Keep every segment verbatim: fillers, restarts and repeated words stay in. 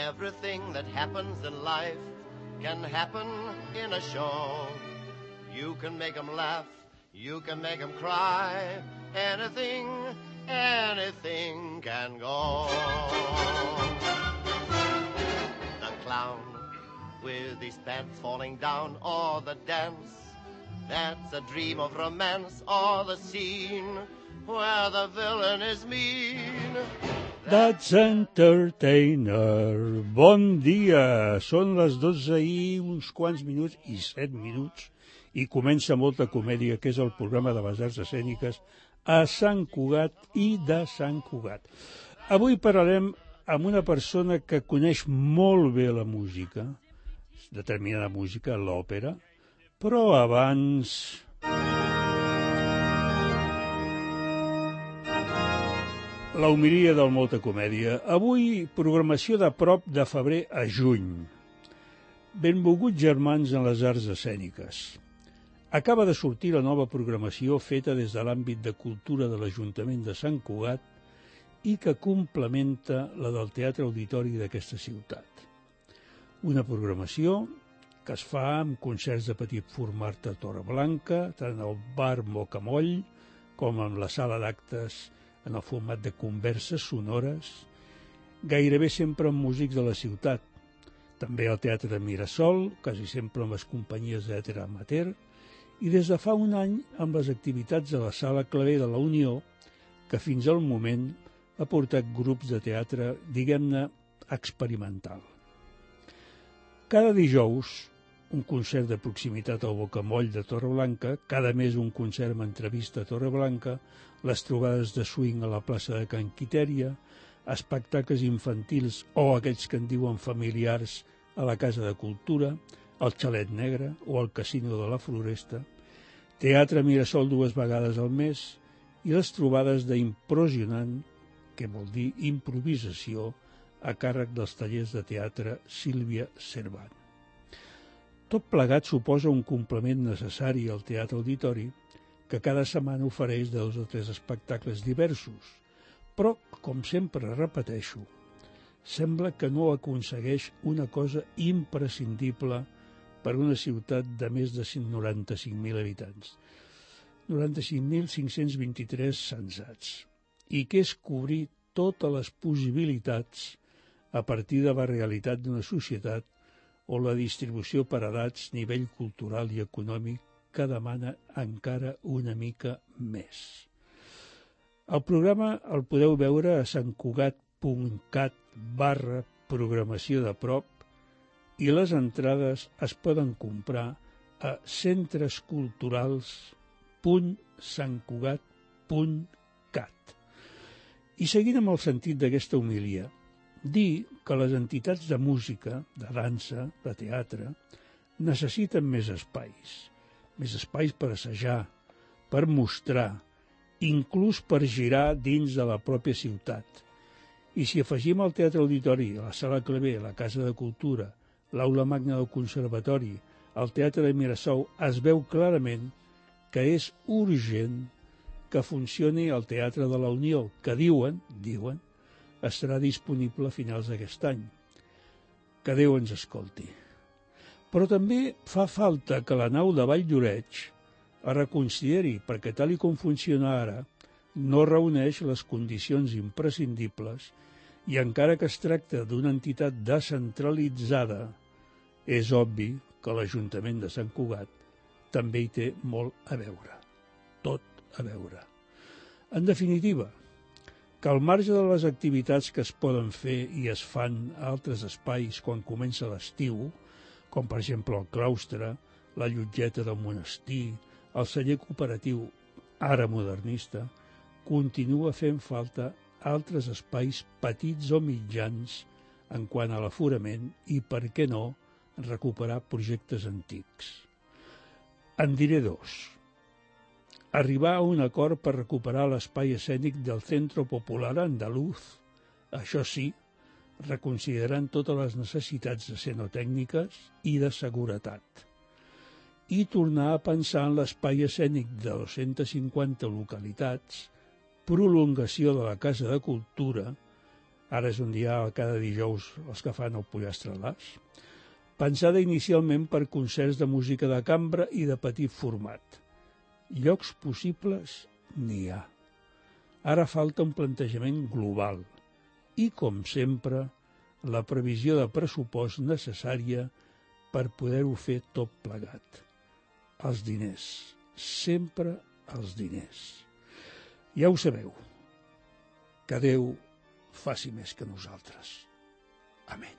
Everything that happens in life can happen in a show. You can make them laugh, you can make them cry. Anything, anything can go. The clown with his pants falling down, or the dance that's a dream of romance, or the scene where the villain is mean. That's Entertainer. Bon dia. Són les dotze i uns quants minuts, i set minuts, i comença Molta Comèdia, que és el programa de les arts escèniques a Sant Cugat i de Sant Cugat. Avui parlarem amb una persona que coneix molt bé la música, determinada música, l'òpera, però abans... La homilia del Molta Comèdia. Avui, programació de prop de febrer a juny. Benvolguts germans en les arts escèniques. Acaba de sortir la nova programació feta des de l'àmbit de cultura de l'Ajuntament de Sant Cugat i que complementa la del Teatre Auditori d'aquesta ciutat. Una programació que es fa amb concerts de petit format a Torreblanca, tant al bar Mocamoll com amb la sala d'actes en el format de converses sonores, gairebé sempre amb músics de la ciutat. També al Teatre de Mirasol, quasi sempre amb les companyies de teatre amateur, i des de fa un any amb les activitats de la Sala Clavé de la Unió, que fins al moment ha portat grups de teatre, diguem-ne, experimental. Cada dijous, un concert de proximitat al Bocamoll de Torreblanca, cada mes un concert amb entrevista a Torreblanca, les trobades de swing a la plaça de Can Quitèria, espectacles infantils o aquells que en diuen familiars a la Casa de Cultura, al Xalet Negre o al Casino de la Floresta, teatre Mirasol dues vegades al mes i les trobades d'improsionant, que vol dir improvisació, a càrrec dels tallers de teatre Sílvia Cervant. Tot plegat suposa un complement necessari al Teatre Auditori, que cada setmana ofereix dos o tres espectacles diversos, però, com sempre repeteixo, sembla que no aconsegueix una cosa imprescindible per una ciutat de més de noranta-cinc mil habitants, noranta-cinc mil cinc-cents vint-i-tres censats, i que és cobrir totes les possibilitats a partir de la realitat d'una societat o la distribució per edats, nivell cultural i econòmic que demana encara una mica més. El programa el podeu veure a santcugat.cat barra programació de prop i les entrades es poden comprar a centresculturals punt santcugat punt cat. I seguint amb el sentit d'aquesta homilia, dir que les entitats de música, de dansa, de teatre, necessiten més espais. Més espais per assajar, per mostrar, inclús per girar dins de la pròpia ciutat. I si afegim al Teatre Auditori, la Sala Clavé, la Casa de Cultura, l'Aula Magna del Conservatori, el Teatre de Mirasol, es veu clarament que és urgent que funcioni el Teatre de la Unió, que diuen, diuen, estarà disponible a finals d'aquest any. Que Déu ens escolti. Però també fa falta que la nau de Valldoreix es reconsideri, perquè tal i com funciona ara, no reuneix les condicions imprescindibles i encara que es tracta d'una entitat descentralitzada, és obvi que l'Ajuntament de Sant Cugat també hi té molt a veure. Tot a veure. En definitiva, que al marge de les activitats que es poden fer i es fan a altres espais quan comença l'estiu, com per exemple el claustre, la llotgeta del monestir, el celler cooperatiu, ara modernista, continua fent falta altres espais petits o mitjans en quant a l'aforament i, per què no, recuperar projectes antics. En diré dos. Arribar a un acord per recuperar l'espai escènic del Centro Popular Andaluz, això sí, reconsiderant totes les necessitats escenotècniques i de seguretat, i tornar a pensar en l'espai escènic de dos-centes cinquanta localitats, prolongació de la Casa de Cultura, ara és on hi ha cada dijous els que fan el pollastre a l'as, pensada inicialment per concerts de música de cambra i de petit format. Llocs possibles n'hi ha. Ara falta un plantejament global i, com sempre, la previsió de pressupost necessària per poder-ho fer tot plegat. Els diners, sempre els diners. Ja ho sabeu, que Déu faci més que nosaltres. Amén.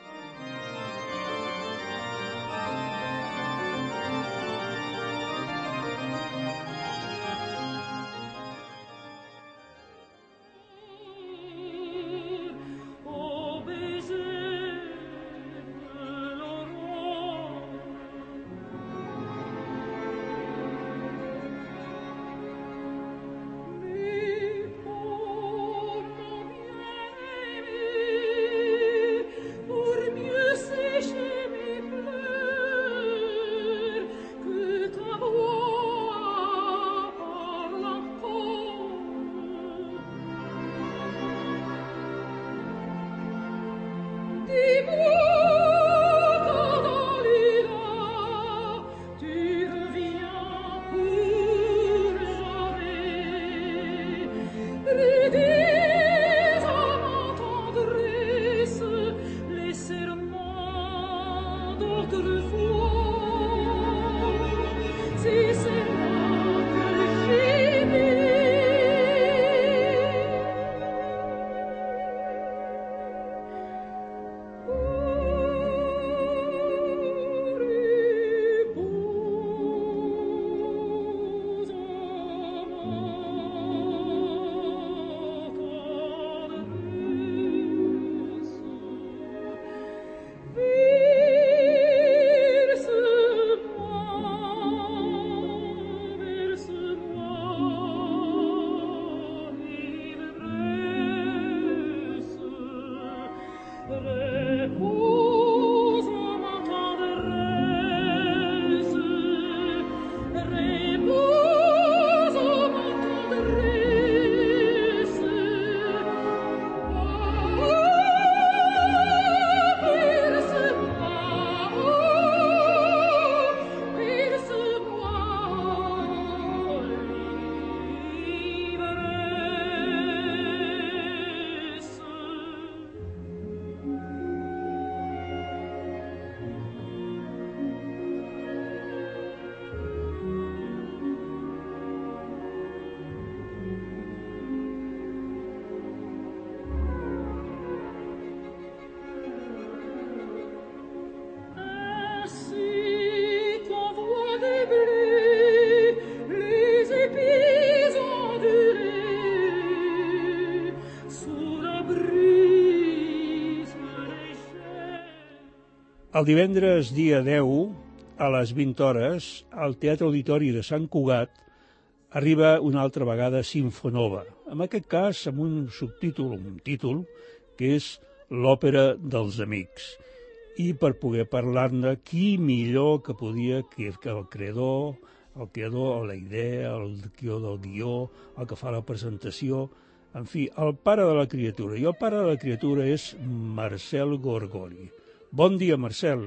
El divendres dia deu, a les vint hores, al Teatre Auditori de Sant Cugat, arriba una altra vegada Sinfonova, en aquest cas amb un subtítol, un títol, que és l'òpera dels amics. I per poder parlar-ne, qui millor que podia que el creador, el creador, la idea, el guió del guió, el que fa la presentació, en fi, el pare de la criatura. I el pare de la criatura és Marcel Gorgori. Bon dia, Marcel.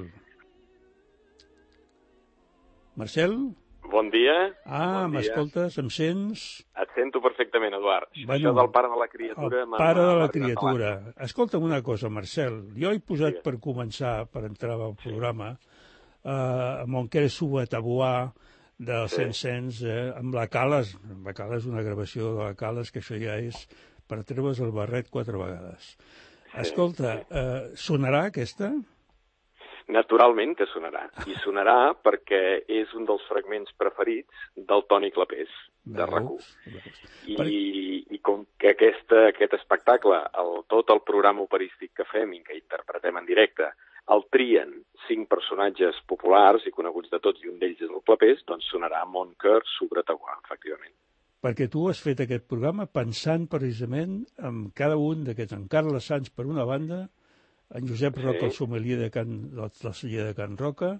Marcel? Bon dia. Ah, bon m'escoltes, em sents? Et sento perfectament, Eduard. Bueno, això del pare de la criatura... El pare de la criatura. Escolta'm una cosa, Marcel. Jo he posat, sí, per començar, per entrar al programa, eh, Mon cœur s'ouvre à toi, del sí. Saint-Saëns, eh, amb la Cales. La Cales, una gravació de la Cales, que això ja és per treure's el barret quatre vegades. Sí. Escolta, eh, sonarà aquesta? Naturalment que sonarà. I sonarà perquè és un dels fragments preferits del Toni Clapés, de RAC u. I, per... i com que aquesta, aquest espectacle, el, tot el programa operístic que fem i que interpretem en directe, el trien cinc personatges populars i coneguts de tots, i un d'ells és el Clapés, doncs sonarà Mon cœur s'ouvre à toi, efectivament. Perquè tu has fet aquest programa pensant precisament en cada un d'aquests, en Carles Sans per una banda, en Josep Roca, sí, el sommelier de Can, la celler de Can Roca,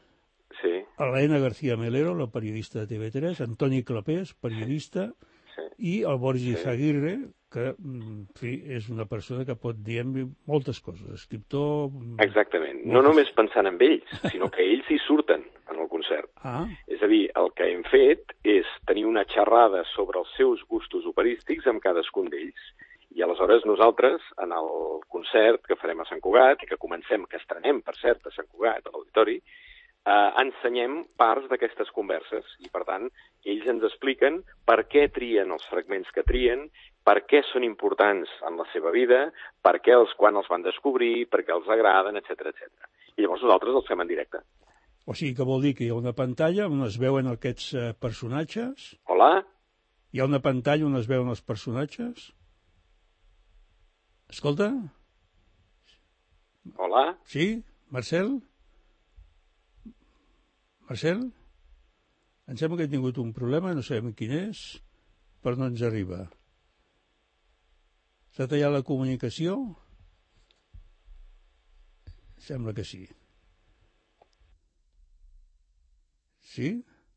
sí, Elena García Melero, la periodista de T V tres, Antoni Clapés, periodista, sí, i el Boris Izaguirre, que, en fi, és una persona que pot dir moltes coses, escriptor... Exactament. No només pensant en ells, sinó que ells hi surten en el concert. Ah. És a dir, el que hem fet és tenir una xerrada sobre els seus gustos operístics amb cadascun d'ells. I aleshores nosaltres, en el concert que farem a Sant Cugat, i que comencem, que estrenem, per cert, a Sant Cugat, a l'auditori, eh, ensenyem parts d'aquestes converses. I, per tant, ells ens expliquen per què trien els fragments que trien, per què són importants en la seva vida, per què els, quan els van descobrir, per què els agraden, etcètera, etcètera. I llavors nosaltres els fem en directe. O sigui que vol dir que hi ha una pantalla on es veuen aquests eh, personatges? Hola? Hi ha una pantalla on es veuen els personatges? Escolta? Hola? Sí? Marcel? Marcel? Em sembla que he tingut un problema, no sabem quin és, però no ens arriba. S'ha tallat la comunicació? Sembla que sí. Sí?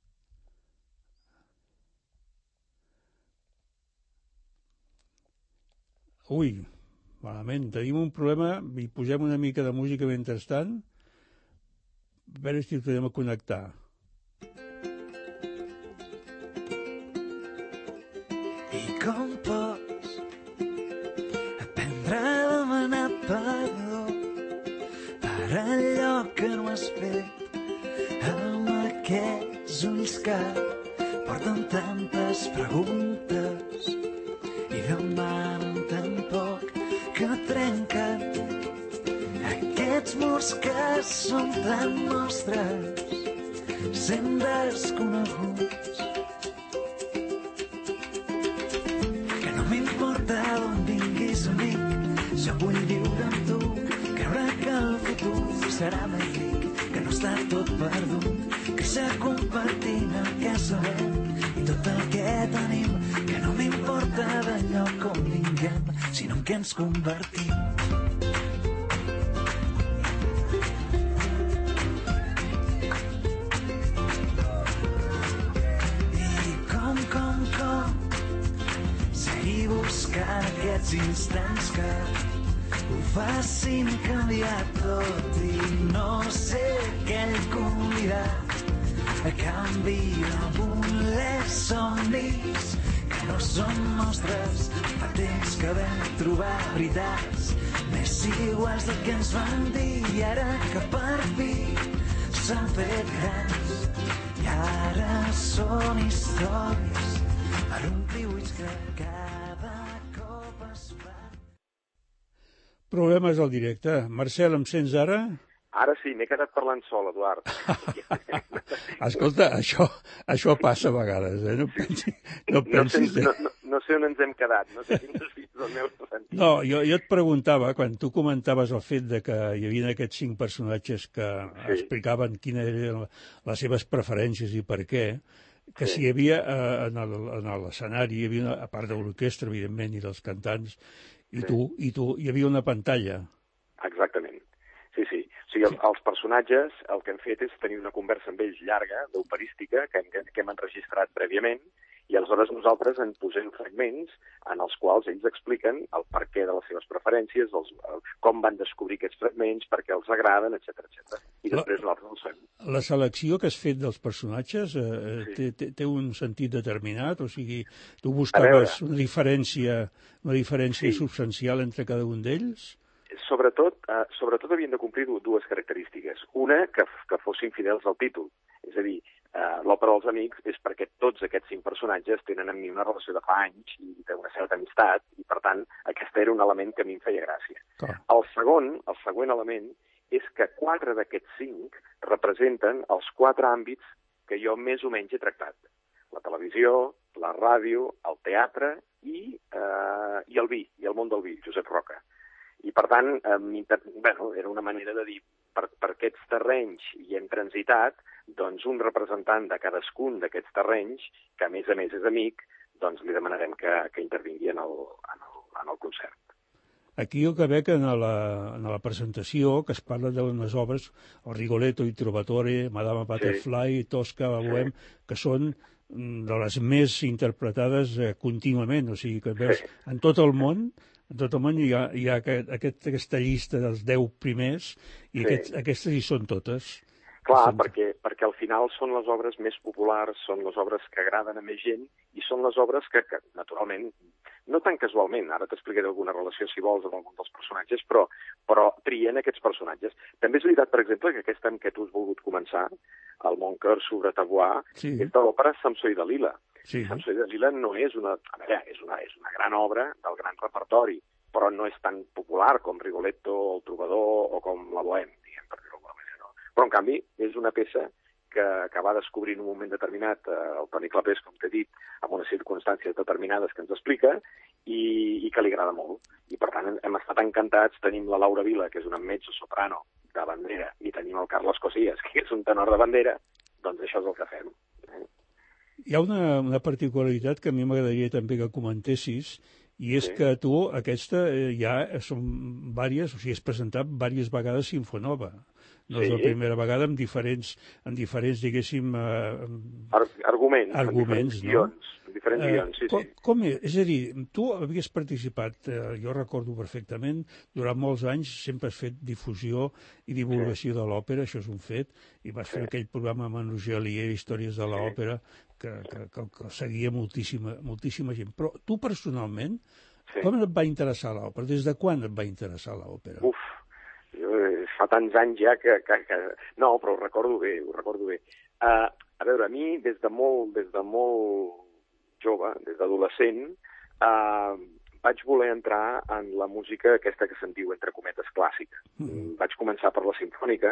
Ui, malament. Tenim un problema i posem una mica de música mentrestant. A veure si ho podem connectar. I com pots aprendre a demanar perdó per allò que no has fet amb aquests ulls que porten tantes preguntes i demanen tan poc que trenquen aquests murs que són tan nostres sent desconeguts. Que no m'importa d'on vinguis, amic, jo vull viure amb tu, creure que el futur serà més ric, que no està tot perdut, que s'ha compartit el que sabem i tot el que tenim, que no m'importa d'allò com vinguem, sinó en què ens convertim. I com, com, com, seguir buscant aquests instants que ho facin canviar tot i no sé què el convidat a canvi de voler somnis que no són nostres. Fa temps que vam trobar veritats més iguals del que ens van dir i ara que per fi s'han fet grans i ara són històries per omplir buits que cada cop es fan. Problemes al directe. Marcel, em sents ara? Ara sí, m'he quedat parlant sol, Eduard. Escolta, això, això passa a vegades, eh? No pensis... No, pensis, no, sé, no, no, no sé on ens hem quedat, no sé si no has vist el meu sentit. No, jo, jo et preguntava, quan tu comentaves el fet de que hi havia aquests cinc personatges que sí. explicaven quines eren les seves preferències i per què, que sí. si hi havia eh, en l'escenari, hi havia una, a part de l'orquestra, evidentment, i dels cantants, i, sí. tu, i tu, hi havia una pantalla. Exactament. Sí, sí. O sigui, els, els personatges, el que hem fet és tenir una conversa amb ells llarga, d'operística, que, que, que hem enregistrat prèviament, i aleshores nosaltres en posem fragments en els quals ells expliquen el perquè de les seves preferències, els, el, com van descobrir aquests fragments, per què els agraden, etcètera, etcètera. I després la, nosaltres els fem. La selecció que has fet dels personatges eh, sí. té, té, té un sentit determinat? O sigui, tu buscaves una diferència, una diferència sí. substancial entre cada un d'ells? Sobretot, eh, sobretot havien de complir dues característiques. Una, que, que fossin fidels al títol. És a dir, eh, l'Òpera dels Amics és perquè tots aquests cinc personatges tenen amb mi una relació de fa anys i d'una certa amistat, i per tant aquest era un element que a mi em feia gràcia. Clar. El segon, el següent element, és que quatre d'aquests cinc representen els quatre àmbits que jo més o menys he tractat. La televisió, la ràdio, el teatre i, eh, i el vi, i el món del vi, Josep Roca. I, per tant, eh, bueno, era una manera de dir, per, per aquests terrenys hi hem transitat, doncs un representant de cadascun d'aquests terrenys, que a més a més és amic, doncs li demanarem que, que intervingui en el, en, el, en el concert. Aquí jo que veig en la, en la presentació que es parla d'unes obres, el Rigoletto i Trovatore, Madama Butterfly, sí. Tosca, Bohème, sí. que són de les més interpretades eh, contínuament, o sigui que veus, Sí. en tot el món, en tot el món hi ha, hi ha aquest, aquest, aquesta llista dels deu primers i Sí. aquests, aquestes hi són totes. Clar, Són... perquè, perquè al final són les obres més populars, són les obres que agraden a més gent i són les obres que, que naturalment, no tan casualment, ara t'explicaré alguna relació, si vols, amb algun dels personatges, però, però trien aquests personatges. També és veritat, per exemple, que aquesta amb què tu has volgut començar, el Mon cœur s'ouvre ta voix, Sí. és de l'òpera Samsó i Dalila. Sí. Samsó i Dalila no és una... A veure, és una, és una gran obra del gran repertori, però no és tan popular com Rigoletto o El Trobador o com La Bohème, diguem, per dir-ho d'alguna manera, no? Però, en canvi, és una peça que, que va descobrir en un moment determinat eh, el Toni Clapés, com t'he dit, amb unes circumstàncies determinades que ens explica, i, i que li agrada molt. I, per tant, hem estat encantats. Tenim la Laura Vila, que és una mezzo-soprano de bandera, i tenim el Carlos Cosillas, que és un tenor de bandera, doncs això és el que fem. Eh? Hi ha una, una particularitat que a mi m'agradaria també que comentessis, i és Sí. que tu, aquesta, eh, ja són vàries, o sigui, has presentat vàries vegades Sinfonova. No és Sí. la primera vegada, amb diferents, amb diferents diguéssim... Eh, Ar arguments, arguments, en diferents no? guions, en diferents eh, guions, sí, com, sí. com és? És a dir, tu havies participat, eh, jo recordo perfectament, durant molts anys sempre has fet difusió i divulgació sí. de l'òpera, això és un fet, i vas fer Sí. aquell programa amb en Roger Alier, Històries de l'òpera, que, que, que, que seguia moltíssima, moltíssima gent. Però tu personalment, Sí. com et va interessar l'òpera? Des de quan et va interessar l'òpera? Uf, jo, eh, fa tants anys ja que, que, que... No, però ho recordo bé, ho recordo bé. Uh, a veure, a mi, des de molt, des de molt jove, des d'adolescent, uh, vaig voler entrar en la música aquesta que se'n diu, entre cometes, clàssica. Mm. Vaig començar per la simfònica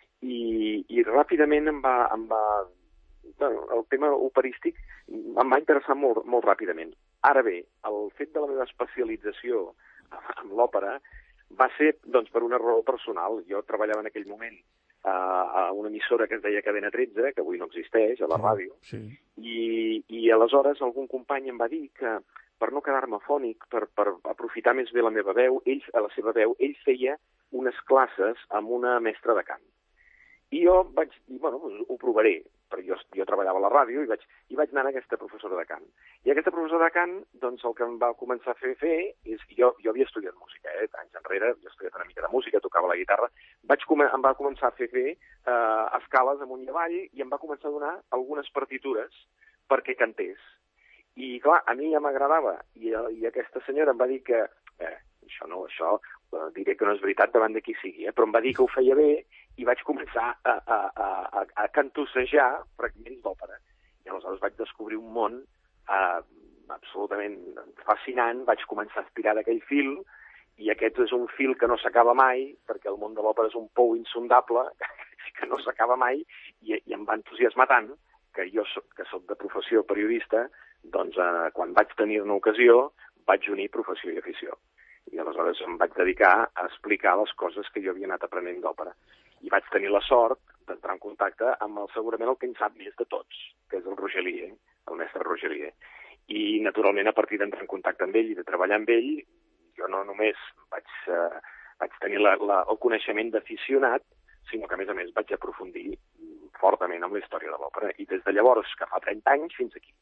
i, i ràpidament em va... Em va bueno, el tema operístic em va interessar molt, molt ràpidament. Ara bé, el fet de la meva especialització en l'òpera va ser doncs, per una raó personal. Jo treballava en aquell moment uh, a una emissora que es deia Cadena tretze, que avui no existeix, a la ràdio, Sí. i, i aleshores algun company em va dir que per no quedar-me fònic, per, per aprofitar més bé la meva veu, ell, a la seva veu, ell feia unes classes amb una mestra de cant. I jo vaig dir, bueno, doncs ho provaré, perquè jo, jo treballava a la ràdio i vaig, i vaig anar a aquesta professora de cant. I aquesta professora de cant, doncs el que em va començar a fer fer és... Jo, jo havia estudiat música, eh? Anys enrere, jo he estudiat una mica de música, tocava la guitarra, vaig come em va començar a fer fer eh, escales amunt i avall i em va començar a donar algunes partitures perquè cantés. I, clar, a mi ja m'agradava, i, i aquesta senyora em va dir que... Eh, això no, això eh, diré que no és veritat davant de qui sigui, eh? Però em va dir que ho feia bé i vaig començar a, a, a, a cantossejar fragments d'òpera. I aleshores vaig descobrir un món eh, absolutament fascinant, vaig començar a aspirar d'aquell fil, i aquest és un fil que no s'acaba mai, perquè el món de l'òpera és un pou insondable, que no s'acaba mai, i, i em va entusiasmar tant que jo, soc, que soc de professió periodista, doncs eh, quan vaig tenir una ocasió vaig unir professió i afició. I aleshores em vaig dedicar a explicar les coses que jo havia anat aprenent d'òpera. I vaig tenir la sort d'entrar en contacte amb el, segurament el que en sap més de tots, que és el Roger Alier, el mestre Roger Alier. I, naturalment, a partir d'entrar en contacte amb ell i de treballar amb ell, jo no només vaig, eh, vaig tenir la, la, el coneixement d'aficionat, sinó que, a més a més, vaig aprofundir fortament amb la història de l'òpera. I des de llavors, que fa trenta anys, fins aquí.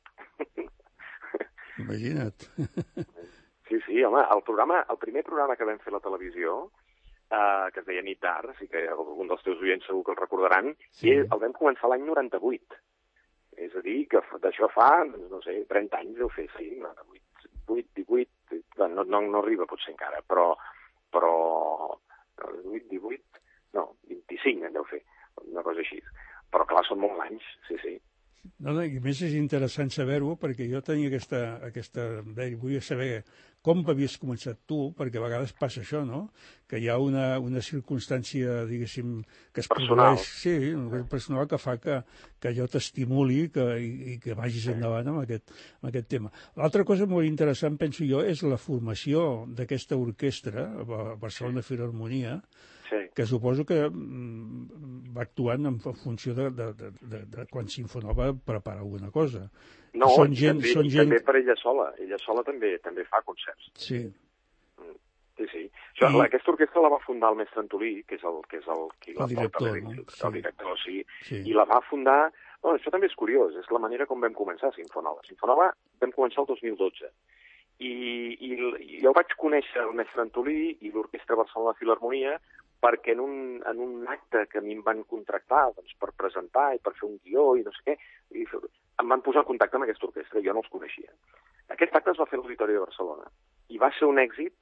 Imagina't. Sí, sí, home, el programa, el primer programa que vam fer a la televisió, eh, que es deia Nit d'Art, sí que algun dels teus oients segur que el recordaran, sí. I el vam començar l'any noranta-vuit. És a dir, que d'això fa, no sé, trenta anys deu fer, sí, noranta-vuit, vuit, divuit, no, no, no arriba potser encara, però, però divuit, divuit, no, vint-i-cinc en deu fer, una cosa així. Però clar, són molts anys, sí, sí. No, no, i a més és interessant saber-ho perquè jo tenia aquesta... aquesta volia saber com havies començat tu, perquè a vegades passa això, no? Que hi ha una, una circumstància, diguéssim, que es personal. produeix... Sí, una cosa personal que fa que, que allò t'estimuli que, i, i que vagis endavant amb aquest, amb aquest tema. L'altra cosa molt interessant, penso jo, és la formació d'aquesta orquestra, a Barcelona Filharmonia, sí. Que suposo que mm, va actuant en funció de, de, de, de, de quan Sinfonova prepara alguna cosa. No, són gent, també, són gent... també per ella sola. Ella sola també també fa concerts. Sí. Sí, sí. Això, I... Aquesta orquestra la va fundar el mestre Antolí, que és el, que és el qui la el director, porta, no? el, el director, sí. sí. I la va fundar, Oh, això també és curiós, és la manera com vam començar Sinfonova. Sinfonova vam començar el dos mil dotze. I, i, i jo vaig conèixer el mestre Antolí i l'Orquestra Barcelona Filharmonia perquè en un, en un acte que a mi em van contractar doncs, per presentar i per fer un guió i no sé què, i em van posar en contacte amb aquesta orquestra, jo no els coneixia. Aquest acte es va fer a l'Auditori de Barcelona i va ser un èxit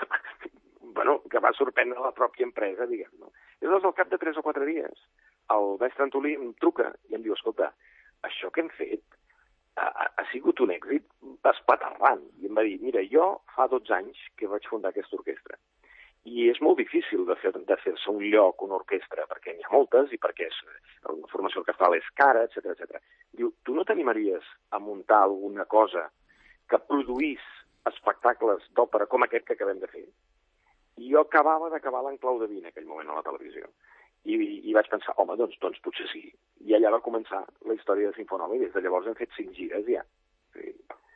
bueno, que va sorprendre la pròpia empresa, diguem, no? I llavors, al cap de tres o quatre dies, el mestre Antolí em truca i em diu, escolta, això que hem fet ha, ha sigut un èxit espaterrant. I em va dir, mira, jo fa dotze anys que vaig fundar aquesta orquestra i és molt difícil de fer-se de fer un lloc, una orquestra, perquè n'hi ha moltes i perquè és, la formació orquestral és cara, etcètera, etcètera. Diu, tu no t'animaries a muntar alguna cosa que produís espectacles d'òpera com aquest que acabem de fer? I jo acabava d'acabar l'Enclau de Viena en aquell moment a la televisió. I, i vaig pensar, home, doncs, doncs potser sí. I allà va començar la història de Sinfonova i des de llavors hem fet cinc gires ja. Sí.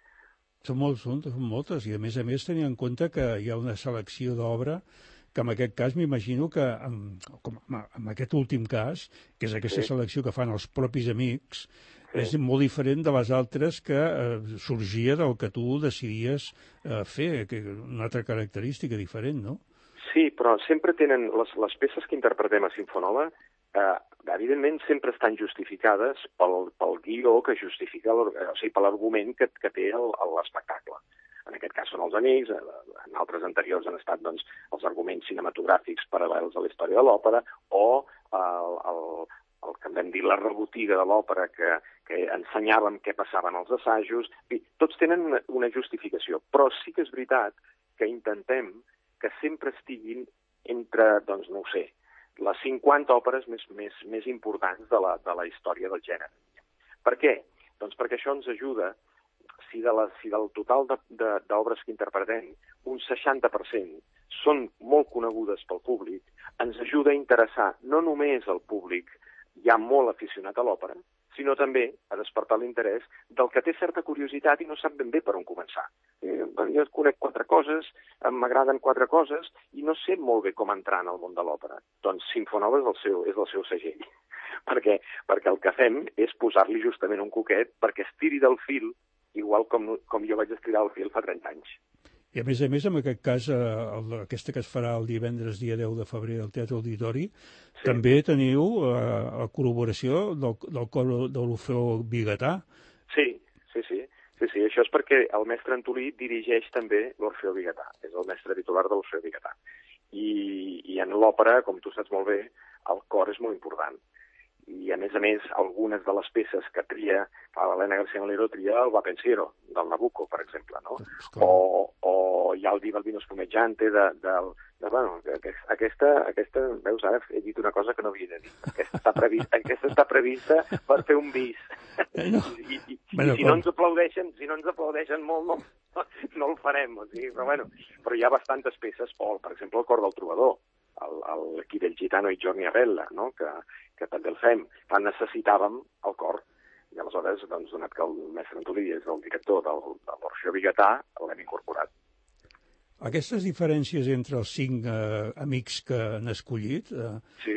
Són molts, són, són moltes, i a més a més tenint en compte que hi ha una selecció d'obra que en aquest cas m'imagino que, en, com, en aquest últim cas, que és aquesta sí. selecció que fan els propis amics, sí. és molt diferent de les altres que eh, sorgia del que tu decidies eh, fer, que una altra característica diferent, no? Sí, però sempre tenen, les, les peces que interpretem a Sinfonova, eh, evidentment sempre estan justificades pel, pel guió que justifica, o sigui, per l'argument que, que té l'espectacle. En aquest cas són els amics, en altres anteriors han estat doncs, els arguments cinematogràfics paral·lels a la història de l'òpera, o el, el, el que en vam dir la rebotiga de l'òpera, que, que ensenyàvem què passava en els assajos. I tots tenen una, una justificació, però sí que és veritat que intentem que sempre estiguin entre, doncs no ho sé, les cinquanta òperes més, més, més importants de la, de la història del gènere. Per què? Doncs perquè això ens ajuda, si, de la, si del total d'obres que interpretem, un seixanta per cent són molt conegudes pel públic, ens ajuda a interessar no només al públic ja molt aficionat a l'òpera, sinó també a despertar l'interès del que té certa curiositat i no sap ben bé per on començar. Eh, jo conec quatre coses, m'agraden quatre coses i no sé molt bé com entrar en el món de l'òpera. Doncs Sinfonova és el seu, és el seu segell. perquè, perquè el que fem és posar-li justament un coquet perquè estiri del fil, igual com, com jo vaig estirar el fil fa trenta anys. I a més a més, en aquest cas, eh, el, aquesta que es farà el divendres dia deu de febrer al Teatre Auditori, sí. també teniu eh, la col·laboració del, del cor de l'Orfeó Vigatà. Sí, sí, sí, sí, sí. Això és perquè el mestre Antolí dirigeix també l'Orfeó Vigatà. És el mestre titular de l'Orfeó Vigatà. I, i en l'òpera, com tu saps molt bé, el cor és molt important. I, a més a més, algunes de les peces que tria, l'Helena García Molero tria el Va Pensiero, del Nabucco, per exemple, no? O, o hi ha el Viva el Vino Spumeggiante de, de, de, bueno, aquesta, aquesta, veus, ara he dit una cosa que no havia de dir. Aquesta està prevista, aquesta està prevista per fer un bis. No. I, i, bueno, i si no ens aplaudeixen, si no ens aplaudeixen molt, no, no el farem. O sigui, però, bueno, però hi ha bastantes peces, o, per exemple, el Cor del Trobador, el, el Chi del Gitano i Giorni Arella, no? que, que també el fem. Fa necessitàvem el cor. I aleshores, doncs, donat que el mestre Antolí és el director del, de l'Orfeó Vigatà, l'hem incorporat. Aquestes diferències entre els cinc eh, amics que han escollit, eh, sí.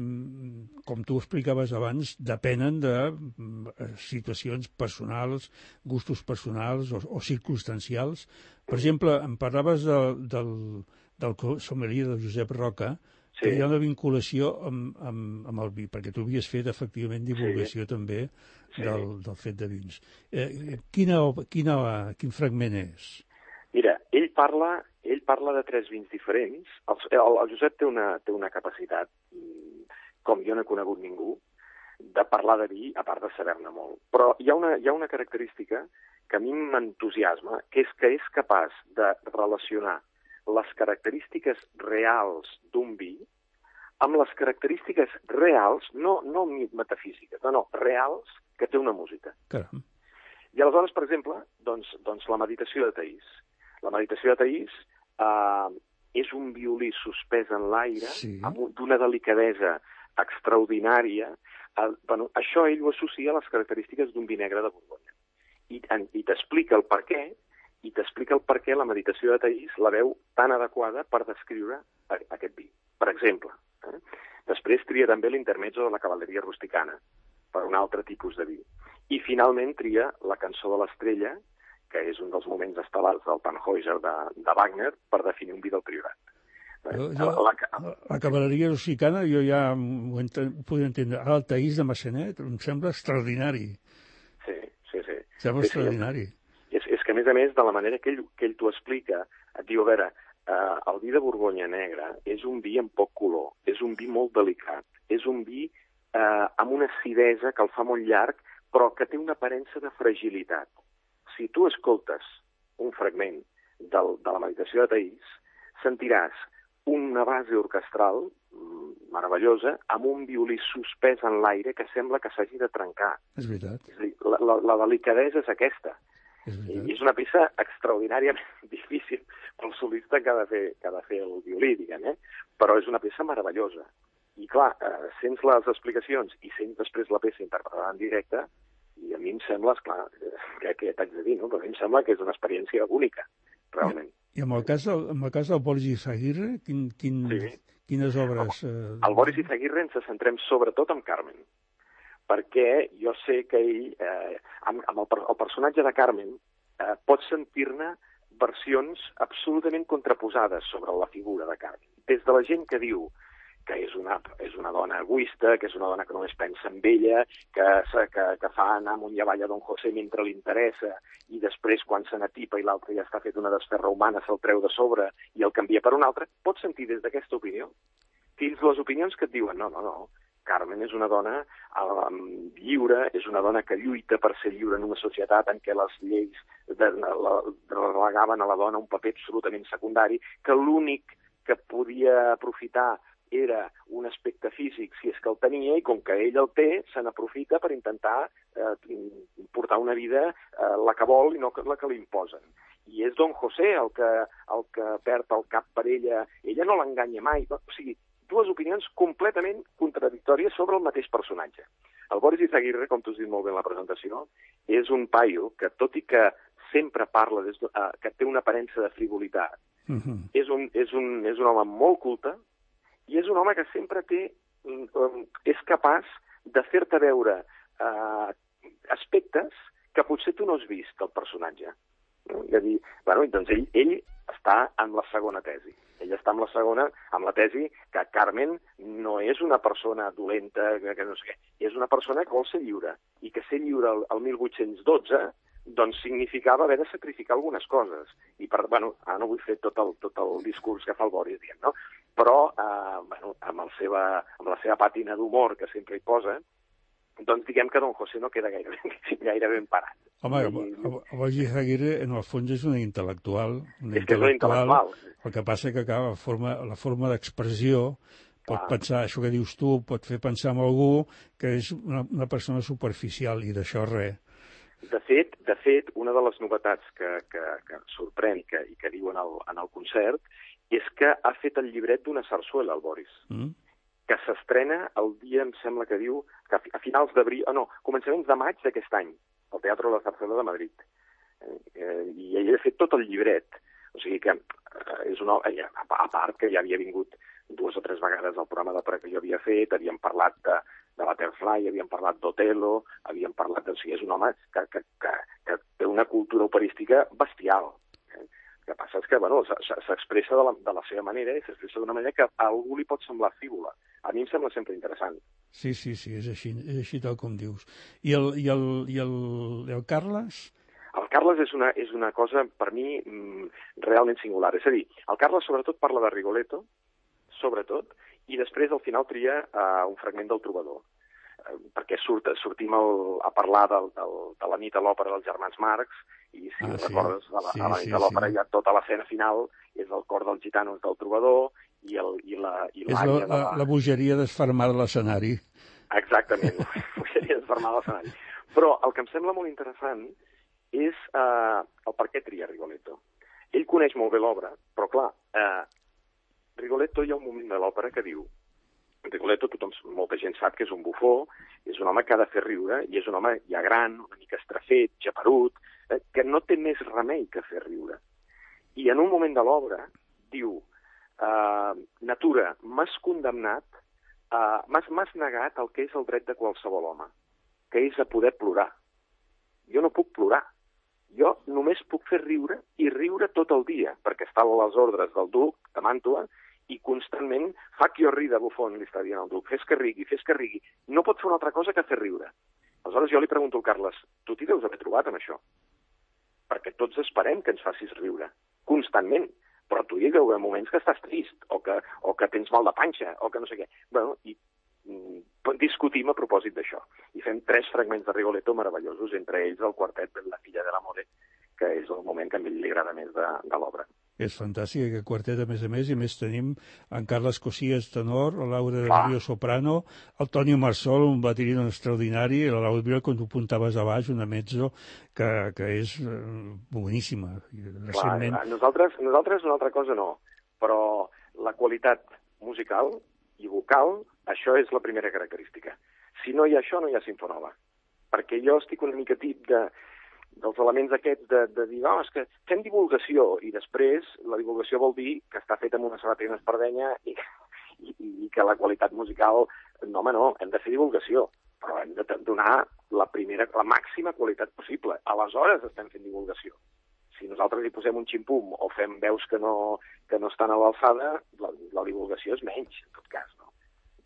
mm, com tu explicaves abans, depenen de mm, situacions personals, gustos personals o, o circumstancials. Per exemple, em parlaves de, del, del sommelier de Josep Roca, sí. que hi ha una vinculació amb, amb, amb el vi, perquè tu havies fet efectivament divulgació sí. també sí. Del, del fet de vins. Eh, quina, quina, quin fragment és? Mira, ell parla, ell parla de tres vins diferents. El, el, el Josep té una, té una capacitat, com jo no he conegut ningú, de parlar de vi, a part de saber-ne molt. Però hi ha, una, hi ha una característica que a mi m'entusiasma, que és que és capaç de relacionar les característiques reals d'un vi amb les característiques reals, no, no metafísiques, no, no, reals, que té una música. Caram. I aleshores, per exemple, doncs, doncs la meditació de Taís. La meditació de Taís eh, és un violí suspès en l'aire, sí. d'una delicadesa extraordinària. Eh, bueno, això ell ho associa a les característiques d'un vi negre de Borgonya. I, i t'explica el per què, i t'explica el per què la meditació de Taís la veu tan adequada per descriure aquest vi. Per exemple, eh? Després tria també l'intermezzo de la cavalleria rusticana, per un altre tipus de vi. I finalment tria la cançó de l'estrella, que és un dels moments estel·lars del Tannhäuser de, de Wagner, per definir un vi del Priorat. Jo, jo, la, la, la cavalleria russicana jo ja ho, enten, ho puc entendre. Ara el Taís de Massanet em sembla extraordinari. Sí, sí, sí. Sembla sí, extraordinari. Sí. És, és que, a més a més, de la manera que ell, que ell t'ho explica, et diu, a veure, eh, el vi de Borgonya Negra és un vi amb poc color, és un vi molt delicat, és un vi eh, amb una acidesa que el fa molt llarg, però que té una aparença de fragilitat. Si tu escoltes un fragment del, de la meditació de Taís, sentiràs una base orquestral meravellosa amb un violí suspès en l'aire que sembla que s'hagi de trencar. És veritat. És a dir, la, la, la delicadesa és aquesta. És I és una peça extraordinàriament difícil pel solista que ha de fer, que ha de fer el violí, diguem, eh? Però és una peça meravellosa. I clar, eh, sents les explicacions i sents després la peça interpretada en directe, i a mi em sembla, esclar, que, que t'haig de dir, no? Però a mi em sembla que és una experiència única, realment. I en el cas del, en el cas del Boris Izaguirre, quin, quin, sí. quines obres... Eh... El Boris Izaguirre ens centrem sobretot en Carmen, perquè jo sé que ell, eh, amb, amb el, el personatge de Carmen, eh, pot sentir-ne versions absolutament contraposades sobre la figura de Carmen. Des de la gent que diu que és una, és una dona egoista, que és una dona que només pensa en ella, que, que, que fa anar amunt i avall a Don José mentre li interessa, i després, quan se n'atipa i l'altre ja està fet una desferra humana, se'l treu de sobre i el canvia per un altre, pots sentir des d'aquesta opinió fins les opinions que et diuen no, no, no, Carmen és una dona um, lliure, és una dona que lluita per ser lliure en una societat en què les lleis de, la, relegaven a la dona un paper absolutament secundari, que l'únic que podia aprofitar era un aspecte físic, si és que el tenia, i com que ell el té, se n'aprofita per intentar eh, portar una vida eh, la que vol i no la que li imposen. I és Don José el que, el que perd el cap per ella. Ella no l'enganya mai. O sigui, dues opinions completament contradictòries sobre el mateix personatge. El Boris Izaguirre, com tu has dit molt bé en la presentació, és un paio que, tot i que sempre parla, des de, uh, que té una aparença de frivolitat, uh-huh. és, un, és, un, és un home molt culte, i és un home que sempre té, um, és capaç de fer-te veure uh, aspectes que potser tu no has vist del personatge. No? I dir, bueno, doncs ell, ell està en la segona tesi. Ell està en la segona, amb la tesi que Carmen no és una persona dolenta, que, que no sé què, és una persona que vol ser lliure, i que ser lliure el, el mil vuit-cents dotze doncs significava haver de sacrificar algunes coses. I, per, bueno, ara no vull fer tot el, tot el discurs que fa el Boris dient, no? Però, eh, bueno, amb, el seva, amb la seva pàtina d'humor que sempre hi posa, doncs diguem que Don José no queda gaire, gaire ben parat. Home, I... el Boris Izaguirre, en el fons, és un intel·lectual. Un és que és un intel·lectual. El que passa que acaba la forma, la forma d'expressió pot Clar. pensar, això que dius tu, pot fer pensar en algú que és una, una persona superficial, i d'això res. De fet, de fet, una de les novetats que, que, que sorprèn i que, i que diu en el, en el concert és que ha fet el llibret d'una sarsuela, el Boris, mm. que s'estrena el dia, em sembla que diu, que a finals d'abril, oh no, començaments de maig d'aquest any, al Teatre de la Zarzuela de Madrid. Eh, I ell ha fet tot el llibret. O sigui que eh, és una... A part que ja havia vingut dues o tres vegades al programa de pre que jo havia fet, havíem parlat de, de Butterfly, havíem parlat d'Otello, havíem parlat de... O sigui, és un home que, que, que, que té una cultura operística bestial. Eh? El que passa és que, bueno, s'expressa de, la, de la seva manera i s'expressa d'una manera que a algú li pot semblar frívola. A mi em sembla sempre interessant. Sí, sí, sí, és així, és així tal com dius. I el, i el, i el, i el Carles? El Carles és una, és una cosa, per mi, realment singular. És a dir, el Carles sobretot parla de Rigoletto, sobretot, i després al final tria uh, un fragment del Trobador, uh, perquè surt, sortim el, a parlar del, del, de la nit a l'òpera dels germans Marx, i si ah, sí. recordes, a la, sí, a la nit sí, a l'òpera sí. hi ha tota l'escena final, és el cor dels gitanos del Trobador, i, el, i la i és la, la, la bogeria desfermada de l'escenari. Exactament, la bogeria desfermada de l'escenari. Però el que em sembla molt interessant és uh, el per què tria Rigoletto. Ell coneix molt bé l'obra, però clar, uh, Rigoletto hi ha un moment de l'òpera que diu Rigoletto, tothom, molta gent sap que és un bufó, és un home que ha de fer riure, i és un home ja gran, una mica estrafet, japerut, eh, que no té més remei que fer riure. I en un moment de l'obra diu uh, Natura, m'has condemnat, uh, m'has negat el que és el dret de qualsevol home. que és a poder plorar. Jo no puc plorar. Jo només puc fer riure i riure tot el dia, perquè està a les ordres del duc de Màntua i constantment fa que jo ri de bufon, li està dient al duc, fes que rigui, fes que rigui. No pot fer una altra cosa que fer riure. Aleshores jo li pregunto al Carles, tu t'hi deus haver trobat amb això? Perquè tots esperem que ens facis riure, constantment. Però tu hi deu haver moments que estàs trist, o que, o que tens mal de panxa, o que no sé què. Bueno, i mm, discutim a propòsit d'això. I fem tres fragments de Rigoletto meravellosos, entre ells el quartet de La filla de l'amore, que és el moment que a mi li agrada més de, de l'obra. És fantàstic aquest quartet, a més a més, i més tenim en Carles Cosillas, tenor, la Laura de Río, soprano, el Toni Marsol, un baterista extraordinari, i la Laura Vila, com tu apuntaves a baix, una mezzo que, que és eh, boníssima. Recentment... Clar, nosaltres, nosaltres una altra cosa no, però la qualitat musical i vocal, això és la primera característica. Si no hi ha això, no hi ha sinfonova. Perquè jo estic una mica tip de... dels elements aquests de, de dir, no, és que fem divulgació, i després la divulgació vol dir que està feta amb una sabata i una espardenya i, i, i que la qualitat musical, no, home, no, hem de fer divulgació, però hem de donar la primera, la màxima qualitat possible. Aleshores estem fent divulgació. Si nosaltres hi posem un ximpum o fem veus que no, que no estan a l'alçada, la, la divulgació és menys, en tot cas, no?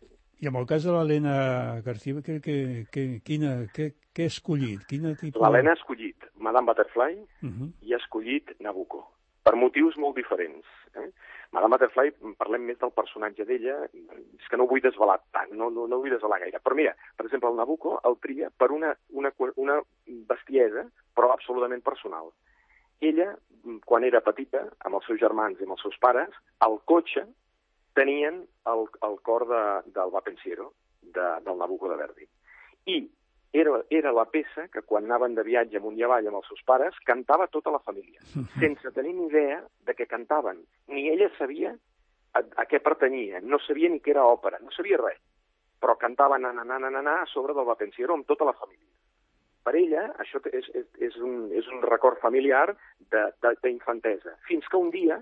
I en el cas de l'Helena García, que, que, que, quina, que, què ha escollit? Quina tipus... L'Helena ha escollit Madame Butterfly uh-huh. i ha escollit Nabucco, per motius molt diferents. Eh? Madame Butterfly, parlem més del personatge d'ella, és que no vull desvelar tant, no, no, no vull desvelar gaire. Però mira, per exemple, el Nabucco el tria per una, una, una bestiesa, però absolutament personal. Ella, quan era petita, amb els seus germans i amb els seus pares, al cotxe tenien el, el cor de, del Va Pensiero, de, del Nabucco de Verdi. I era, era la peça que quan anaven de viatge amunt i avall amb els seus pares, cantava tota la família, sense tenir ni idea de què cantaven. Ni ella sabia a, a què pertanyia, no sabia ni què era òpera, no sabia res. Però cantaven na, na, na, na, na, a sobre del Va Pensiero amb tota la família. Per ella, això és, és, és, un, és un record familiar d'infantesa. Fins que un dia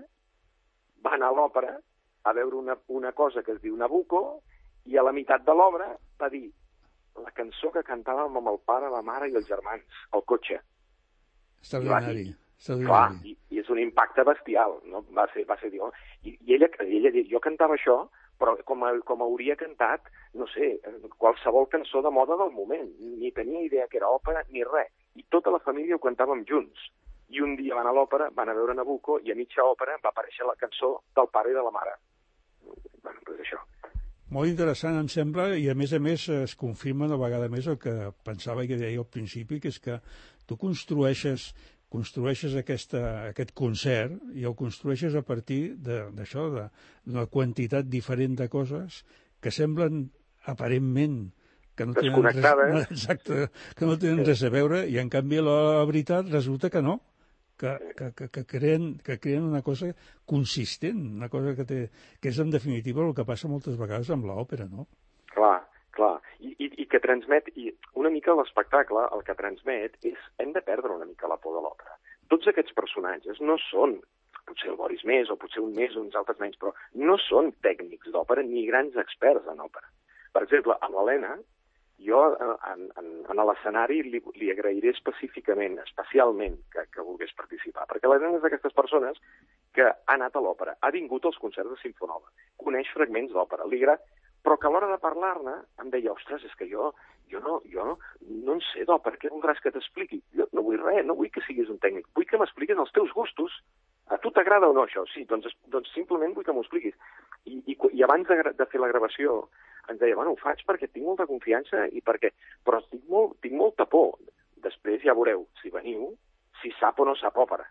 va anar a l'òpera a veure una, una cosa que es diu Nabucco i a la meitat de l'obra va dir la cançó que cantàvem amb el pare, la mare i els germans, al cotxe. Extraordinari. Clar, i, i és un impacte bestial, no? Va ser, va ser dir, oh. I, i ella, ella diu, jo cantava això, però com, a, com hauria cantat, no sé, qualsevol cançó de moda del moment. Ni tenia idea que era òpera ni res. I tota la família ho cantàvem junts. I un dia van a l'òpera, van a veure Nabucco, i a mitja òpera va aparèixer la cançó del pare i de la mare. Bueno, doncs això. Molt interessant, em sembla, i a més a més es confirma una vegada més el que pensava i que deia al principi, que és que tu construeixes, construeixes aquesta, aquest concert i el construeixes a partir d'això, d'una quantitat diferent de coses que semblen aparentment que no tenen res, no, exacte, que no tenen res a veure, i en canvi la, la veritat resulta que no. Que, que, que, que, creen, que creen una cosa consistent, una cosa que, té, que és en definitiva el que passa moltes vegades amb l'òpera, no? Clar, clar, I, i, i que transmet, i una mica l'espectacle, el que transmet és, hem de perdre una mica la por de l'òpera. Tots aquests personatges no són, potser el Boris més, o potser un més, o uns altres menys, però no són tècnics d'òpera ni grans experts en òpera. Per exemple, amb l'Helena, jo en, en, en l'escenari li, li agrairé específicament, especialment, que, que volgués participar, perquè l'Helena és d'aquestes persones que ha anat a l'òpera, ha vingut als concerts de Sinfonova, coneix fragments d'òpera, li agrada, però que a l'hora de parlar-ne em deia, ostres, és que jo, jo, no, jo no, no en sé d'òpera, què voldràs que t'expliqui? Jo no vull res, no vull que siguis un tècnic, vull que m'expliquis els teus gustos. A tu t'agrada o no això? Sí, doncs, doncs simplement vull que m'ho expliquis. I, i, i abans de, de fer la gravació ens deia, bueno, ho faig perquè tinc molta confiança i perquè... però tinc, molt, tinc molta por. Després ja veureu, si veniu, si sap o no sap òpera.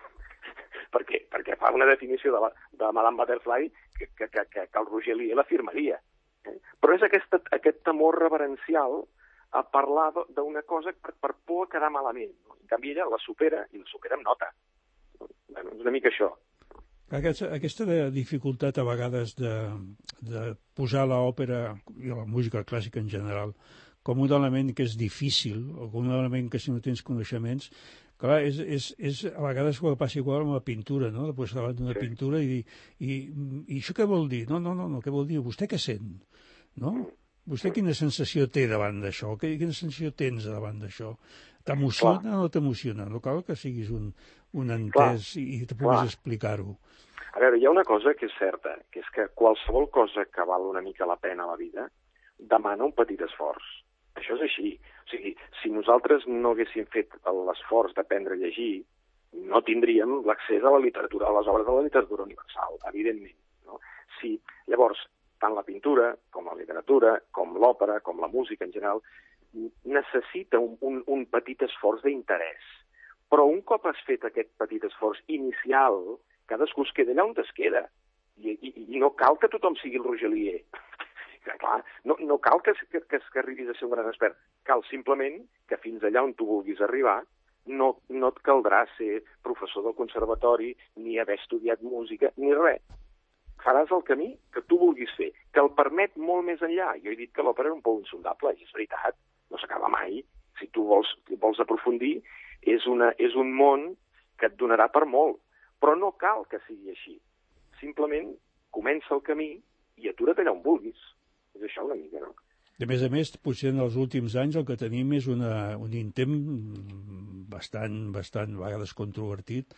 perquè, perquè fa una definició de, la, de Madame Butterfly que, que, que, que el Roger Lié l'afirmaria. Eh? Però és aquesta, aquest temor reverencial a parlar d'una cosa per, per por a quedar malament. No? En canvi, ella la supera, i la supera amb nota. Bueno, és una mica això. Aquesta, aquesta dificultat a vegades de, de posar l'òpera i la música clàssica en general com un element que és difícil o com un element que si no tens coneixements, clar, és, és, és a vegades ho passa igual amb la pintura, no? De posar davant d'una sí. pintura i dir, i, i això què vol dir? No, no, no, no, què vol dir? Vostè què sent? No? Vostè quina sensació té davant d'això? Quina sensació tens davant d'això? T'emociona o no t'emociona? No cal que siguis un, un entès clar, i te puguis clar. explicar-ho. A veure, hi ha una cosa que és certa, que és que qualsevol cosa que val una mica la pena a la vida demana un petit esforç. Això és així. O sigui, si nosaltres no haguéssim fet l'esforç d'aprendre a llegir, no tindríem l'accés a la literatura, a les obres de la literatura universal, evidentment. No? Si, llavors, tant la pintura, com la literatura, com l'òpera, com la música en general, necessita un, un, un petit esforç d'interès. Però un cop has fet aquest petit esforç inicial, cadascú es queda allà on es queda. I, i, i no cal que tothom sigui el Rogelier. Clar, no, no cal que, que, que, que arribis a ser un gran expert. Cal simplement que fins allà on tu vulguis arribar no, no et caldrà ser professor del conservatori, ni haver estudiat música, ni res. Faràs el camí que tu vulguis fer, que el permet molt més enllà. Jo he dit que l'òpera era un pou insondable, i és veritat, no s'acaba mai. Si tu vols, vols aprofundir, és, una, és un món que et donarà per molt. Però no cal que sigui així. Simplement comença el camí i atura't allà on vulguis. És això una mica, no? A més a més, potser en els últims anys el que tenim és una, un intent bastant, bastant, a vegades controvertit,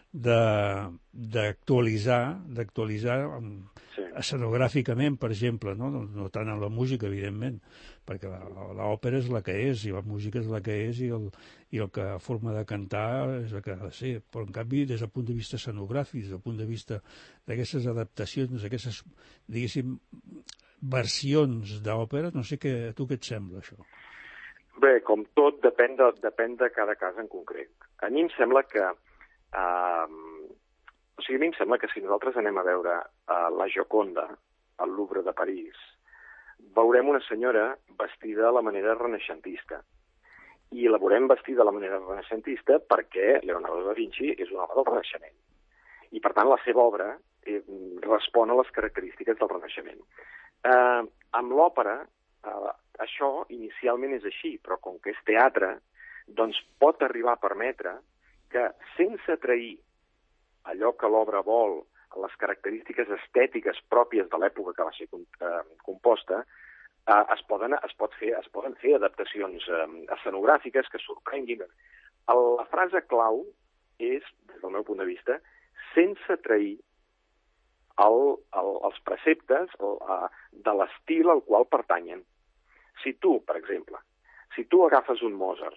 d'actualitzar, d'actualitzar sí. escenogràficament, per exemple, no? No, no tant en la música, evidentment, perquè l'òpera és la que és, i la música és la que és, i el, i el que forma de cantar és el que ha de ser. Però, en canvi, des del punt de vista escenogràfic, des del punt de vista d'aquestes adaptacions, d'aquestes, diguéssim, versions d'òpera, no sé què, a tu què et sembla, això? Bé, com tot, depèn de, depèn de cada cas en concret. A mi em sembla que Uh, o sigui, a mi em sembla que si nosaltres anem a veure uh, la Gioconda al Louvre de París, veurem una senyora vestida a la manera renaixentista. I la veurem vestida a la manera renaixentista perquè Leonardo da Vinci és un home del Renaixement. I, per tant, la seva obra eh, respon a les característiques del Renaixement. Uh, amb l'òpera, uh, això inicialment és així, però com que és teatre, doncs pot arribar a permetre que, sense trair allò que l'obra vol, les característiques estètiques pròpies de l'època que va ser eh, composta, eh, es, poden, es, pot fer, es poden fer adaptacions eh, escenogràfiques que sorprenguin. La frase clau és, des del meu punt de vista, sense trair el, el, els preceptes el, uh, de l'estil al qual pertanyen. Si tu, per exemple, si tu agafes un Mozart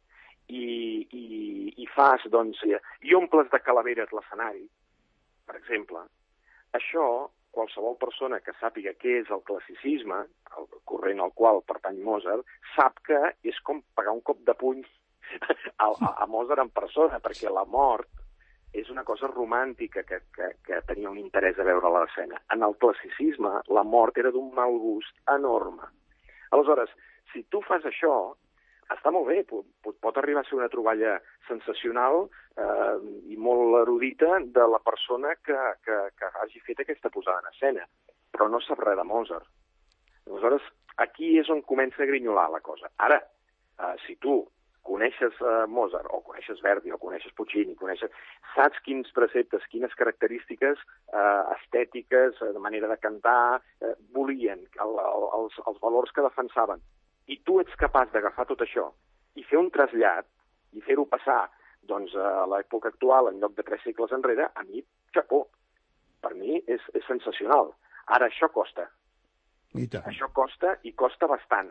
I, i, i fas, doncs, i omples de calaveres l'escenari, per exemple, això, qualsevol persona que sàpiga què és el classicisme, el corrent al qual pertany Mozart, sap que és com pagar un cop de puny a, a, a Mozart en persona, perquè la mort és una cosa romàntica que, que, que tenia un interès a veure a l'escena. En el classicisme, la mort era d'un mal gust enorme. Aleshores, si tu fas això, està molt bé, pot, pot arribar a ser una troballa sensacional eh, i molt erudita de la persona que, que, que hagi fet aquesta posada en escena, però no sap res de Mozart. Aleshores, aquí és on comença a grinyolar la cosa. Ara, eh, si tu coneixes eh, Mozart, o coneixes Verdi, o coneixes Puccini, coneixes, saps quins preceptes, quines característiques eh, estètiques, de manera de cantar, eh, volien, el, el, els, els valors que defensaven, i tu ets capaç d'agafar tot això i fer un trasllat i fer-ho passar doncs, a l'època actual en lloc de tres segles enrere, a mi, xapó. Per mi és, és sensacional. Ara, això costa. I tant. Això costa i costa bastant.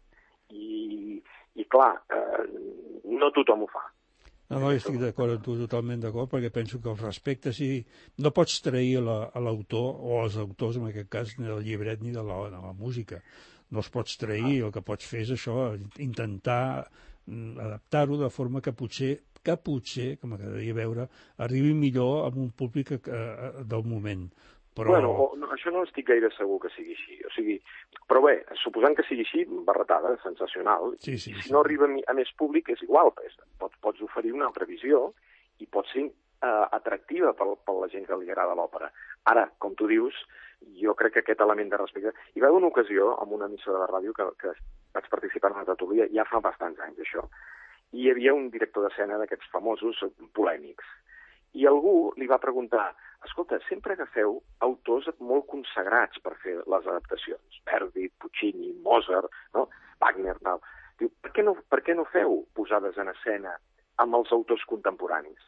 I, i clar, eh, no tothom ho fa. No, no, estic d'acord amb tu, totalment d'acord, perquè penso que el respecte, si no pots trair la, a l'autor, o als autors, en aquest cas, ni del llibret ni de la, de la música. No els pots trair, el que pots fer és això, intentar adaptar-ho de forma que potser, que potser, que m'agradaria veure, arribi millor amb un públic eh, del moment. Però... Bueno, no, això no estic gaire segur que sigui així. O sigui, però bé, suposant que sigui així, barretada, sensacional. Sí, sí, si sí. no arriba a més públic és igual, pots, pots oferir una altra visió i pot ser eh, atractiva per, per la gent que li agrada l'òpera. Ara, com tu dius, jo crec que aquest element de respecte... Hi va haver una ocasió, amb una emissora de ràdio, que, que vaig participar en una tertúlia, ja fa bastants anys, això, i hi havia un director d'escena d'aquests famosos polèmics. I algú li va preguntar, escolta, sempre agafeu autors molt consagrats per fer les adaptacions. Verdi, Puccini, Mozart, no? Wagner, tal. Diu, per què no, per què no feu posades en escena amb els autors contemporanis?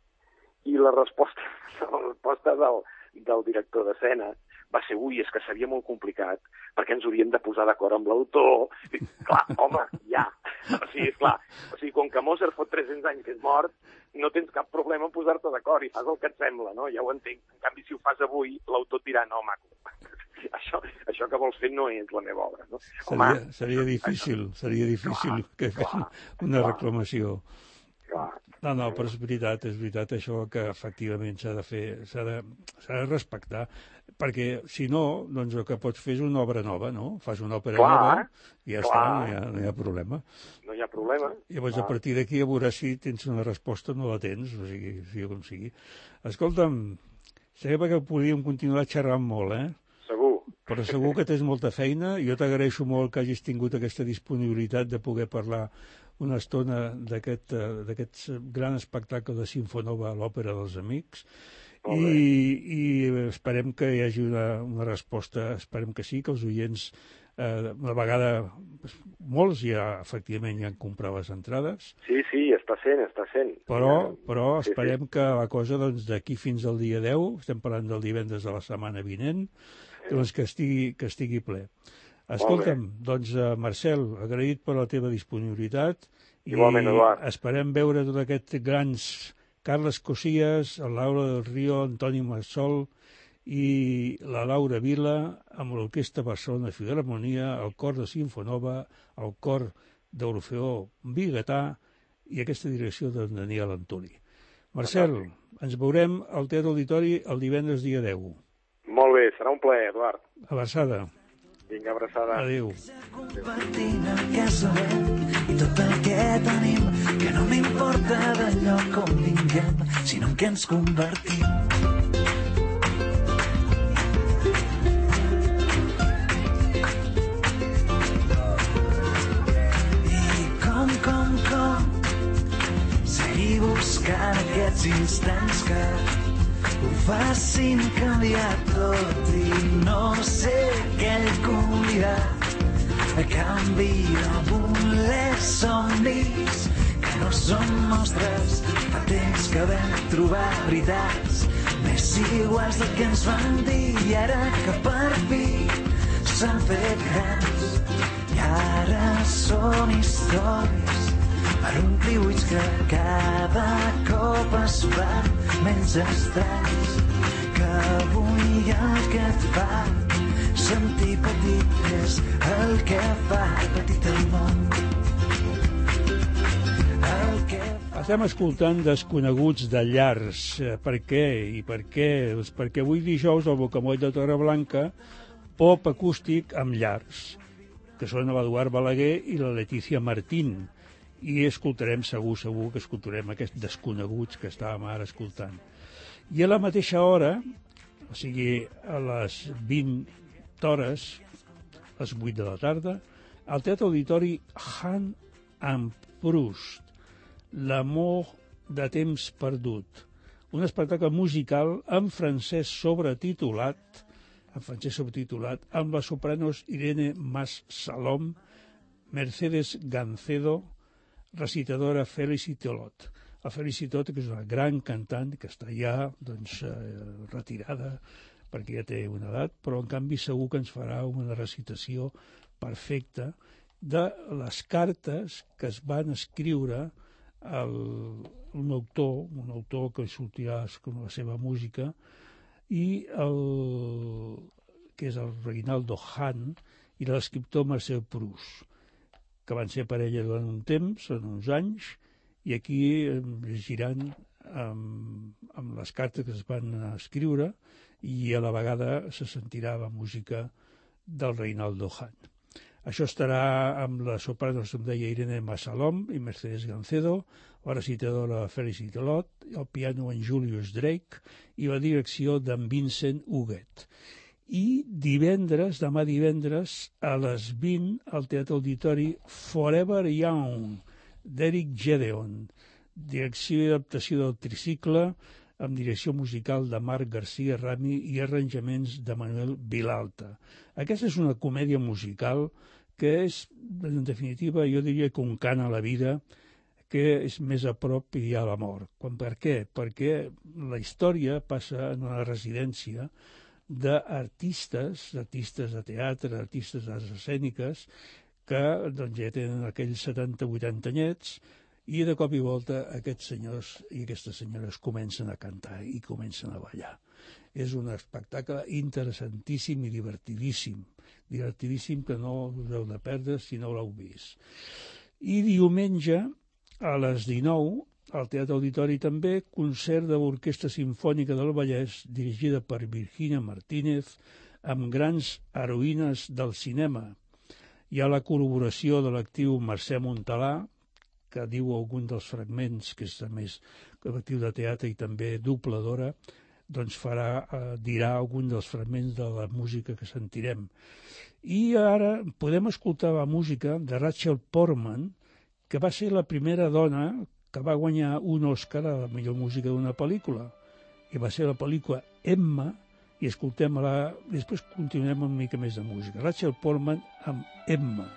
I la resposta, la resposta del, del director d'escena va ser, ui, és que seria molt complicat, perquè ens hauríem de posar d'acord amb l'autor. Clar, home, ja. O sigui, clar, o sigui, com que Mozart fot tres-cents anys que és mort, no tens cap problema en posar-te d'acord i fas el que et sembla, no? Ja ho entenc. En canvi, si ho fas avui, l'autor et dirà, no, maco, això, això que vols fer no és la meva obra, no? Seria, home, seria difícil, això... seria difícil clar, que fes una clar, reclamació. Clar. No, no, però és veritat, és veritat això que efectivament s'ha de fer, s'ha de, s'ha de respectar, perquè si no, doncs el que pots fer és una obra nova, no? Fas una òpera clar, nova i ja clar. està, no hi, ha, no hi ha problema. No hi ha problema. Llavors, clar. a partir d'aquí, a veure si tens una resposta o no la tens, o sigui, sigui com sigui. Escolta'm, sé que podríem continuar xerrant molt, eh? Segur. Però segur que tens molta feina. Jo t'agraeixo molt que hagis tingut aquesta disponibilitat de poder parlar una estona d'aquest d'aquest gran espectacle de Sinfonova a l'Òpera dels Amics. I, i esperem que hi hagi una, una resposta, esperem que sí, que els oients, eh, una vegada, molts ja efectivament ja han comprat les entrades. Sí, sí, està sent, està sent. Però, però sí, esperem sí. que la cosa, doncs, d'aquí fins al dia deu, estem parlant del divendres de la setmana vinent, doncs que estigui, que estigui ple. Escolta'm, doncs, uh, Marcel, agraït per la teva disponibilitat. Igualment, Eduard. I esperem veure tots aquests grans Carles Cosillas, el Laura del Río, Antoni Massol i la Laura Vila amb l'Orquestra Barcelona Filharmonia, el cor de Sinfonova, el cor d'Orfeó Vigatà i aquesta direcció de Daniel Antoni. Marcel, ens veurem al Teatre Auditori el divendres dia deu. Molt bé, serà un plaer, Eduard. Abraçada. Vinga, abraçada. Adéu. Compartint el que sabem i tot el que tenim, que no m'importa d'allò com vinguem, sinó en què ens convertim. I com, com, com, seguir buscant aquests instants que ho facin canviar tot i no sé què ell convidat a canvi de voler somnis que no són nostres. Fa temps que vam trobar veritats més iguals del que ens van dir i ara que per fi s'han fet grans i ara són històries per omplir buits que cada cop es fan menys estranys, que avui el que et fa sentir petit és el que fa petit el món. El que fa... Estem escoltant Desconeguts de Llars. Per què? I per què? Doncs perquè avui dijous al Bocamoll de Torreblanca pop acústic amb Llars, que són l'Eduard Balaguer i la Letícia Martín. I escoltarem, segur, segur que escoltarem aquests Desconeguts que estàvem ara escoltant. I a la mateixa hora, o sigui, a les vint hores, a les vuit de la tarda, al Teatre Auditori Han and Proust, L'amor de temps perdut, un espectacle musical en francès sobretitulat, en francès sobretitulat, amb les sopranos Irene Mas Salom, Mercedes Gancedo, recitadora Felicitolot. La Felicitolot, que és una gran cantant, que està ja doncs, eh, retirada, perquè ja té una edat, però en canvi segur que ens farà una recitació perfecta de les cartes que es van escriure el, un autor, un autor que sortirà com la seva música, i el, que és el Reginaldo Hahn, i l'escriptor Marcel Proust, que van ser parella durant un temps, en uns anys, i aquí llegiran amb, amb les cartes que es van escriure i a la vegada se sentirà la música del Reinaldo Hahn. Això estarà amb la soprano, com deia, Irene Masalom i Mercedes Gancedo, la recitadora Felicitolot, el piano en Julius Drake i la direcció d'en Vincent Huguet. I divendres, demà divendres, a les vint, al Teatre Auditori Forever Young, d'Eric Gedeon, direcció i adaptació del tricicle amb direcció musical de Marc García Rami i arranjaments de Manuel Vilalta. Aquesta és una comèdia musical que és, en definitiva, jo diria que un cant a la vida, que és més a prop i a la mort. Per què? Perquè la història passa en una residència d'artistes, artistes de teatre, artistes d'arts escèniques, que doncs, ja tenen aquells setanta vuitanta anyets, i de cop i volta aquests senyors i aquestes senyores comencen a cantar i comencen a ballar. És un espectacle interessantíssim i divertidíssim, divertidíssim que no us heu de perdre si no l'heu vist. I diumenge, a les dinou, al Teatre Auditori també, concert de l'Orquestra Simfònica del Vallès, dirigida per Virginia Martínez, amb grans heroïnes del cinema. Hi ha la col·laboració de l'actiu Mercè Montalà, que diu algun dels fragments, que és a més actiu de teatre i també dobladora, doncs farà, eh, dirà algun dels fragments de la música que sentirem. I ara podem escoltar la música de Rachel Portman, que va ser la primera dona que va guanyar un Òscar a la millor música d'una pel·lícula. I va ser la pel·lícula Emma, i escoltem-la, després continuem una mica més de música. Rachel Portman amb Emma.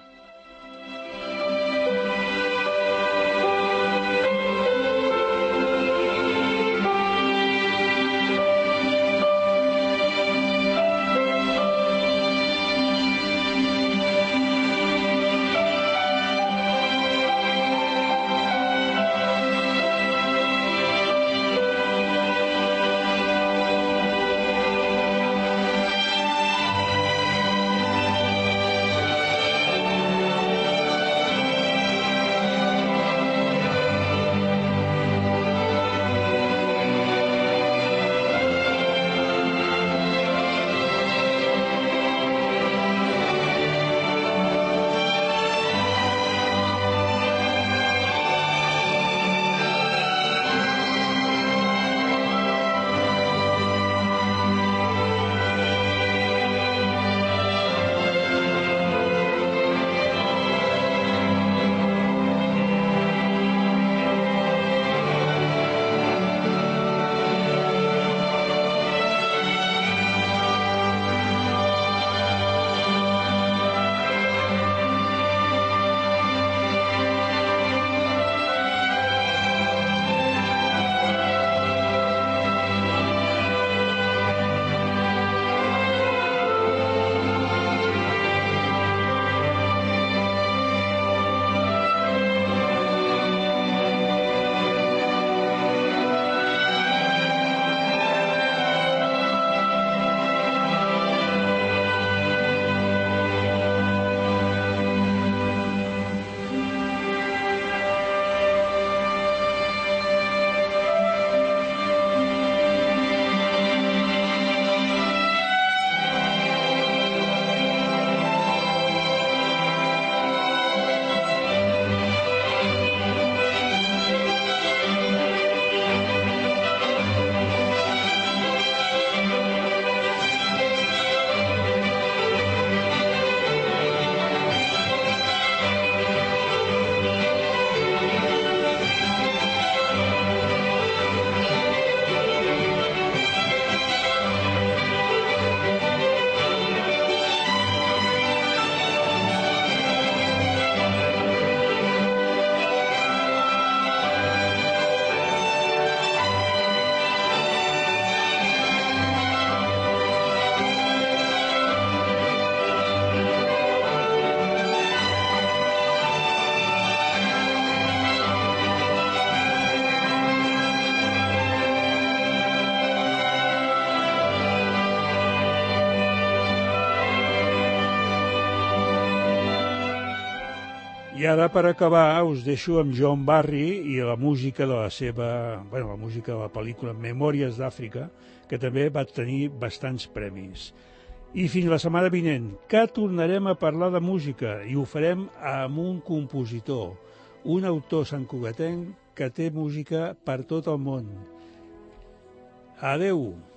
I ara, per acabar, us deixo amb John Barry i la música de la seva, bueno, la música de la pel·lícula Memòries d'Àfrica, que també va tenir bastants premis. I fins la setmana vinent, que tornarem a parlar de música, i ho farem amb un compositor, un autor santcugatenc que té música per tot el món. Adeu!